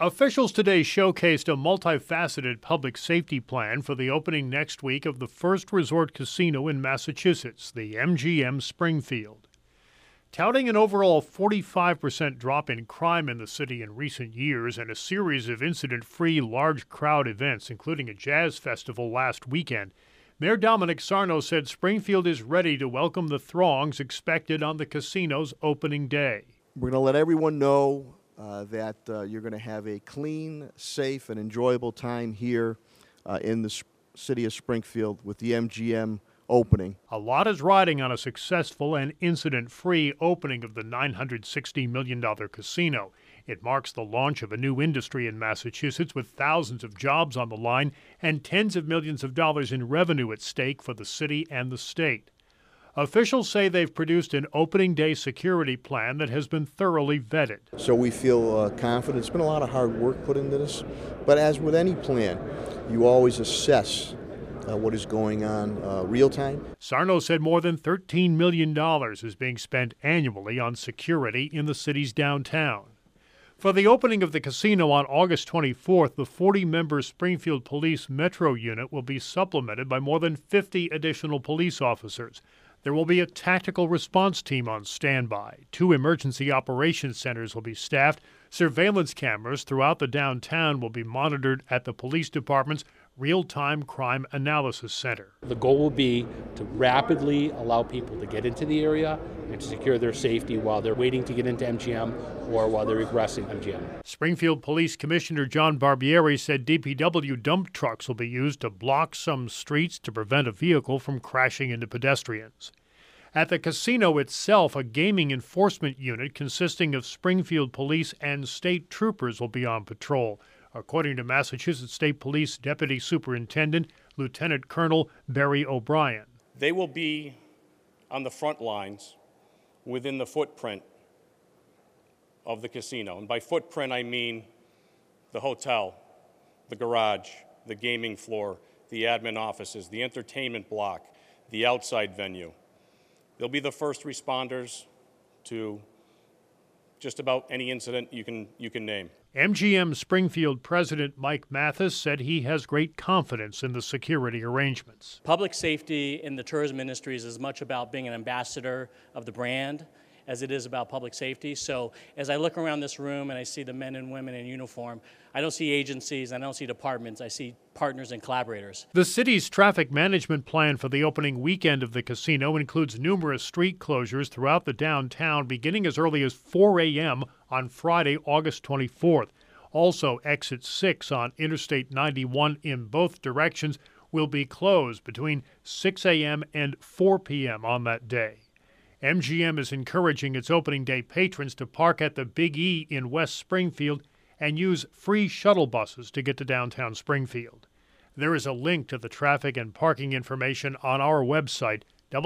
Officials today showcased a multifaceted public safety plan for the opening next week of the first resort casino in Massachusetts, the MGM Springfield. Touting an overall 45% drop in crime in the city in recent years and a series of incident-free large crowd events, including a jazz festival last weekend, Mayor Dominic Sarno said Springfield is ready to welcome the throngs expected on the casino's opening day. We're going to let everyone know that you're going to have a clean, safe, and enjoyable time here in the city of Springfield with the MGM opening. A lot is riding on a successful and incident-free opening of the $960 million casino. It marks the launch of a new industry in Massachusetts with thousands of jobs on the line and tens of millions of dollars in revenue at stake for the city and the state. Officials say they've produced an opening day security plan that has been thoroughly vetted. So we feel confident. It's been a lot of hard work put into this, but as with any plan, you always assess what is going on real time. Sarno said more than $13 million is being spent annually on security in the city's downtown. For the opening of the casino on August 24th, the 40-member Springfield Police Metro Unit will be supplemented by more than 50 additional police officers. There will be a tactical response team on standby. 2 emergency operations centers will be staffed. Surveillance cameras throughout the downtown will be monitored at the police department's Real-Time Crime Analysis Center. The goal will be to rapidly allow people to get into the area and to secure their safety while they're waiting to get into MGM or while they're egressing MGM. Springfield Police Commissioner John Barbieri said DPW dump trucks will be used to block some streets to prevent a vehicle from crashing into pedestrians. At the casino itself, a gaming enforcement unit consisting of Springfield Police and state troopers will be on patrol, according to Massachusetts State Police Deputy Superintendent Lieutenant Colonel Barry O'Brien. They will be on the front lines within the footprint of the casino. And by footprint, I mean the hotel, the garage, the gaming floor, the admin offices, the entertainment block, the outside venue. They'll be the first responders to just about any incident you can name. MGM Springfield President Mike Mathis said he has great confidence in the security arrangements. Public safety in the tourism industry is as much about being an ambassador of the brand as it is about public safety. So as I look around this room and I see the men and women in uniform, I don't see agencies, I don't see departments, I see partners and collaborators. The city's traffic management plan for the opening weekend of the casino includes numerous street closures throughout the downtown beginning as early as 4 a.m. on Friday, August 24th. Also, exit 6 on Interstate 91 in both directions will be closed between 6 a.m. and 4 p.m. on that day. MGM is encouraging its opening day patrons to park at the Big E in West Springfield and use free shuttle buses to get to downtown Springfield. There is a link to the traffic and parking information on our website,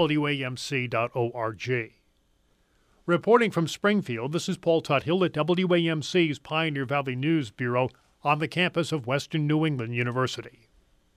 wamc.org. Reporting from Springfield, this is Paul Tuthill at WAMC's Pioneer Valley News Bureau on the campus of Western New England University.